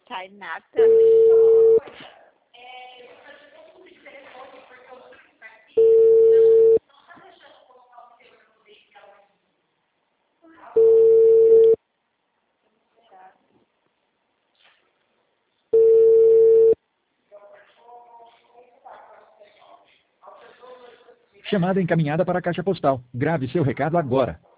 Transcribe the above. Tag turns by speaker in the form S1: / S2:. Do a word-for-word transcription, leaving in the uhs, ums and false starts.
S1: Tainá também.
S2: Chamada encaminhada para a caixa postal. Grave seu recado agora.